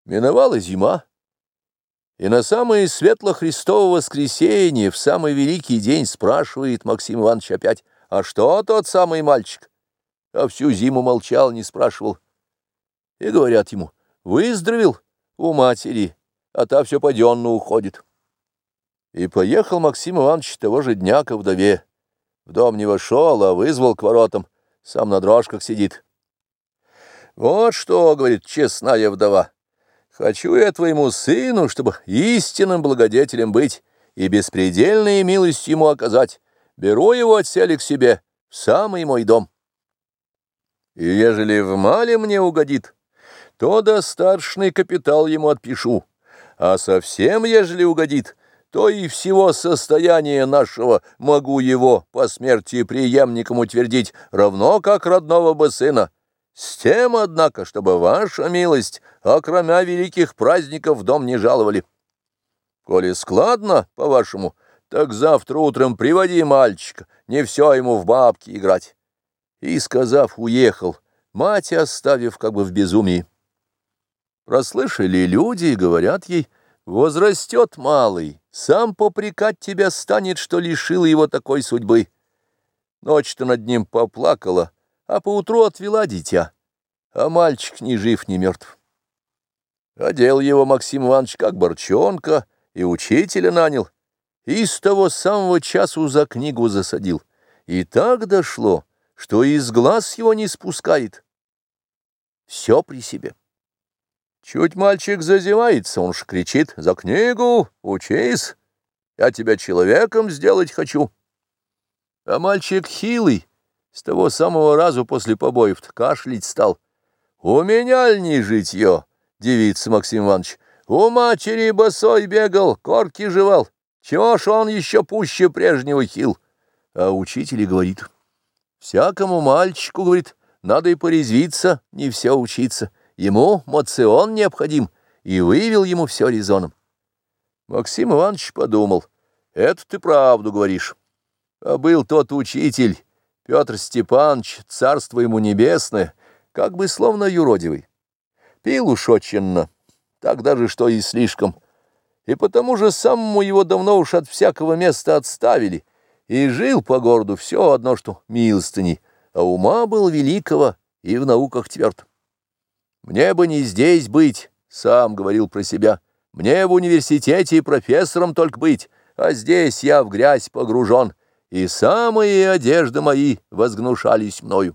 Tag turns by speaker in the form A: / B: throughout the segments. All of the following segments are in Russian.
A: Миновала зима, и на самое светло-Христово воскресенье, в самый великий день, спрашивает Максим Иванович опять: «А что тот самый мальчик?» А всю зиму молчал, не спрашивал. И говорят ему: «Выздоровел у матери, а та все паденно уходит». И поехал Максим Иванович того же дня ко вдове. В дом не вошел, а вызвал к воротам, сам на дрожках сидит. «Вот что, — говорит, — честная вдова, хочу я твоему сыну, чтобы истинным благодетелем быть и беспредельные милость ему оказать. Беру его отсели к себе в самый мой дом. И ежели в мале мне угодит, то достаточный капитал ему отпишу, а совсем ежели угодит, то и всего состояния нашего могу его по смерти преемником утвердить, равно как родного бы сына. С тем, однако, чтобы ваша милость, окромя великих праздников, в дом не жаловали. Коли складно, по-вашему, так завтра утром приводи мальчика, не все ему в бабки играть». И, сказав, уехал, мать оставив как бы в безумии. Прослышали люди и говорят ей: «Возрастет малый, сам попрекать тебя станет, что лишила его такой судьбы». Ночь-то над ним поплакала, а поутру отвела дитя, а мальчик ни жив, ни мертв. Одел его Максим Иванович как борчонка и учителя нанял, и с того самого часу за книгу засадил. И так дошло, что из глаз его не спускает. Все при себе. Чуть мальчик зазевается, он ж кричит: «За книгу, учись, я тебя человеком сделать хочу». А мальчик хилый, с того самого разу после побоев-то кашлять стал. «У меня ль не житье?» — дивится Максим Иванович. «У матери босой бегал, корки жевал. Чего ж он еще пуще прежнего хил?» А учитель и говорит: «Всякому мальчику, — говорит, — надо и порезвиться, не все учиться. Ему моцион необходим», и вывел ему все резоном. Максим Иванович подумал: «Это ты правду говоришь. А был тот учитель, Петр Степанович, царство ему небесное, как бы словно юродивый. Пил уж очень, так даже что и слишком. И потому же самому его давно уж от всякого места отставили, и жил по городу все одно, что милостыней, а ума был великого и в науках тверд. Мне бы не здесь быть, — сам говорил про себя, — мне в университете профессором только быть, а здесь я в грязь погружен, и самые одежды мои возгнушались мною».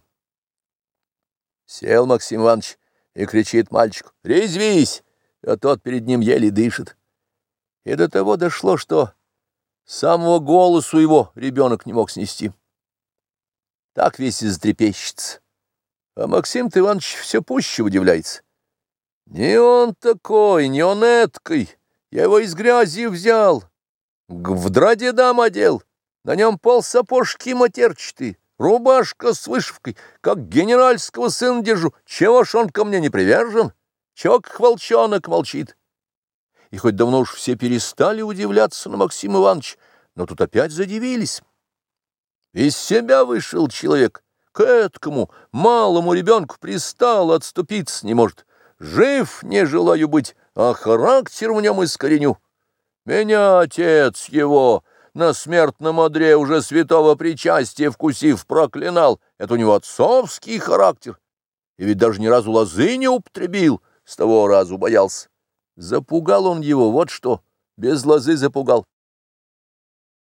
A: Сел Максим Иванович и кричит мальчику: «Резвись!» А тот перед ним еле дышит. И до того дошло, что самого голосу его ребенок не мог снести. Так весь и затрепещется. А Максим-то Иванович все пуще удивляется. «Не он такой, не он эткой. Я его из грязи взял, в драде дам одел, на нем полсапожки матерчатые, рубашка с вышивкой, как генеральского сына держу. Чего ж он ко мне не привержен? Чего как волчонок молчит?» И хоть давно уж все перестали удивляться на Максима Ивановича, но тут опять задивились. Из себя вышел человек, к эткому малому ребенку пристал, отступиться не может. Жив не желаю быть, а характер в нем искореню. Меня отец его на смертном одре, уже святого причастия вкусив, проклинал. Это у него отцовский характер. И ведь даже ни разу лозы не употребил, с того разу боялся. Запугал он его, вот что, без лозы запугал.